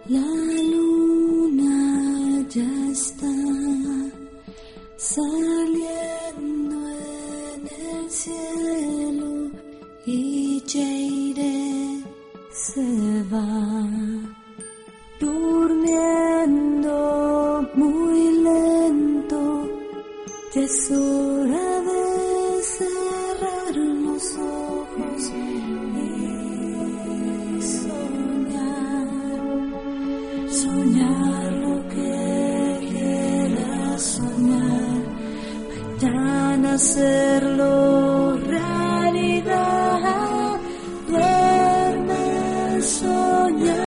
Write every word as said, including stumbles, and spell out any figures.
La luna ya está saliendo en el cielo y Jade se va durmiendo muy lento. Ya es hora de cerrar los ojos y soñar, soñar lo que quieras soñar, mañana hacerlo.